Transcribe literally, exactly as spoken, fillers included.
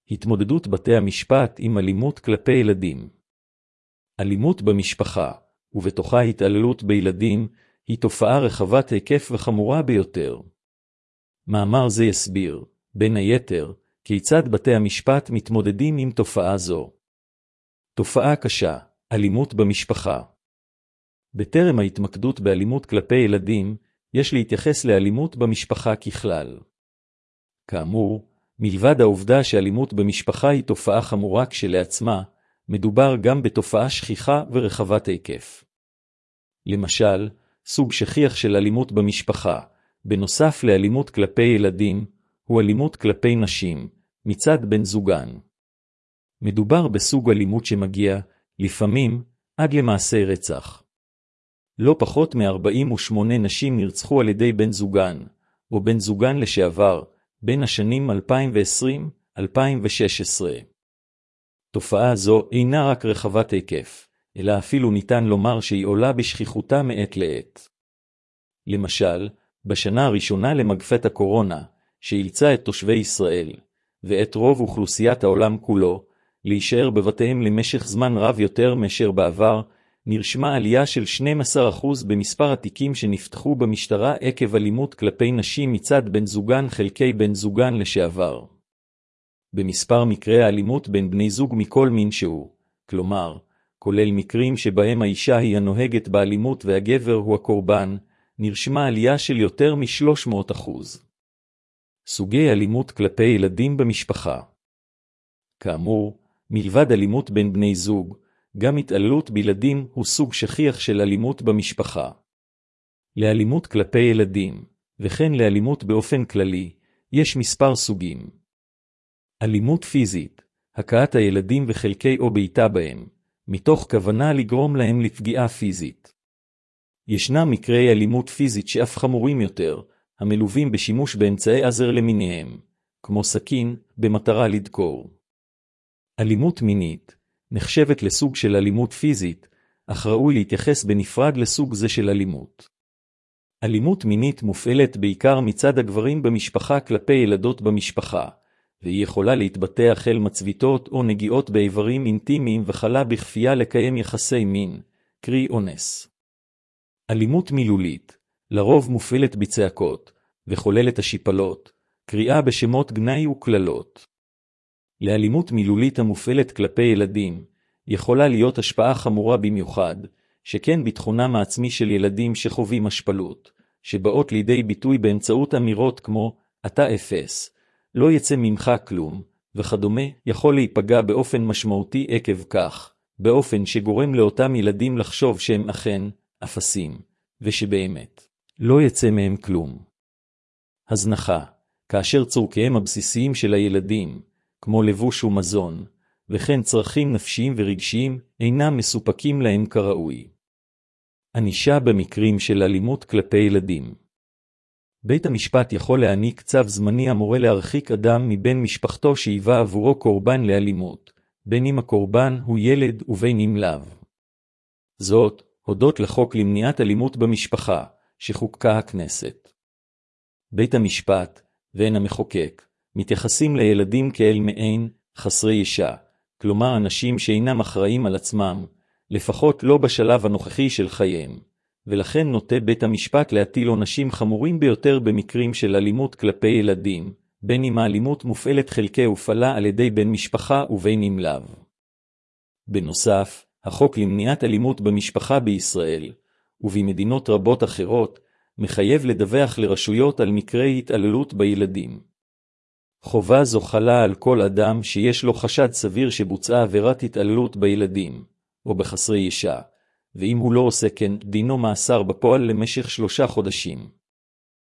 התמודדות בתי המשפט עם אלימות כלפי ילדים. אלימות במשפחה, ובתוכה התעללות בילדים, היא תופעה רחבת היקף וחמורה ביותר. מאמר זה יסביר, בין היתר, כיצד בתי המשפט מתמודדים עם תופעה זו. תופעה קשה, אלימות במשפחה. בטרם ההתמקדות באלימות כלפי ילדים, יש להתייחס לאלימות במשפחה ככלל. כאמור, מלבד העובדה שאלימות במשפחה היא תופעה חמורה כשלעצמה, מדובר גם בתופעה שכיחה ורחבת היקף. למשל, סוג שכיח של אלימות במשפחה, בנוסף לאלימות כלפי ילדים, הוא אלימות כלפי נשים, מצד בן זוגן. מדובר בסוג אלימות שמגיע, לפעמים, עד למעשי רצח. לא פחות מ-ארבעים ושמונה נשים נרצחו על ידי בן זוגן, או בן זוגן לשעבר, בין השנים אלפיים ועשרים עד אלפיים ושש עשרה. תופעה זו אינה רק רחבת היקף, אלא אפילו ניתן לומר שהיא עולה בשכיחותה מעת לעת. למשל, בשנה הראשונה למגפת הקורונה, שאילצה את תושבי ישראל, ואת רוב אוכלוסיית העולם כולו, להישאר בבתיהם למשך זמן רב יותר מאשר בעבר, נרשמה עלייה של שנים עשר אחוז במספר התיקים שנפתחו במשטרה עקב אלימות כלפי נשים מצד בן זוגן חלקי בן זוגן לשעבר. במספר מקרי האלימות בין בני זוג מכל מין שהוא, כלומר, כולל מקרים שבהם האישה היא הנוהגת באלימות והגבר הוא הקורבן, נרשמה עלייה של יותר מ-שלוש מאות אחוז. סוגי אלימות כלפי ילדים במשפחה. כאמור, מלבד אלימות בין בני זוג, גם התעללות בילדים הוא סוג שכיח של אלימות במשפחה. לאלימות כלפי ילדים, וכן לאלימות באופן כללי, יש מספר סוגים. אלימות פיזית, הכאת הילדים וחלקי או בעיטה בהם, מתוך כוונה לגרום להם לפגיעה פיזית. ישנם מקרי אלימות פיזית שאף חמורים יותר, המלווים בשימוש באמצעי עזר למיניהם, כמו סכין, במטרה לדקור. אלימות מינית, נחשבת לסוג של אלימות פיזית, אך ראוי להתייחס בנפרד לסוג זה של אלימות. אלימות מינית מופעלת בעיקר מצד הגברים במשפחה כלפי ילדות במשפחה, והיא יכולה להתבטא החל מצביטות או נגיעות באיברים אינטימיים וחלה בכפייה לקיים יחסי מין, קרי אונס. אלימות מילולית, לרוב מופעלת בצעקות, וחוללת השיפלות, קריאה בשמות גנאי וכללות. לאלימות מילולית המופעלת כלפי ילדים, יכולה להיות השפעה חמורה במיוחד, שכן ביטחונם העצמי של ילדים שחווים השפלות, שבאות לידי ביטוי באמצעות אמירות כמו, אתה אפס, לא יצא ממך כלום, וכדומה, יכול להיפגע באופן משמעותי עקב כך, באופן שגורם לאותם ילדים לחשוב שהם אכן, אפסים, ושבאמת, לא יצא מהם כלום. הזנחה, כאשר צורכיהם הבסיסיים של הילדים, כמו לבוש ומזון, וכן צרכים נפשיים ורגשיים, אינם מסופקים להם כראוי. ענישה במקרים של אלימות כלפי ילדים. בית המשפט יכול להעניק צו זמני המורה להרחיק אדם מבין משפחתו שהיווה עבורו קורבן לאלימות, בין אם הקורבן הוא ילד ובין אם לאו. זאת, הודות לחוק למניעת אלימות במשפחה, שחוקקה הכנסת. בית המשפט, והן המחוקק, מתייחסים לילדים כאל מעין חסרי ישע, כלומר אנשים שאינם אחראים על עצמם, לפחות לא בשלב הנוכחי של חייהם, ולכן נוטה בית המשפט להטיל עונשים חמורים ביותר במקרים של אלימות כלפי ילדים, בין אם האלימות מופעלת חלקי הופעלה על ידי בן משפחה ובין אם לאו. בנוסף, החוק למניעת אלימות במשפחה בישראל, ובמדינות רבות אחרות, מחייב לדווח לרשויות על מקרי התעללות בילדים. חובה זו חלה על כל אדם שיש לו חשד סביר שבוצעה עבירת התעללות בילדים, או בחסרי ישע, ואם הוא לא עושה כן, דינו מאסר בפועל למשך שלושה חודשים.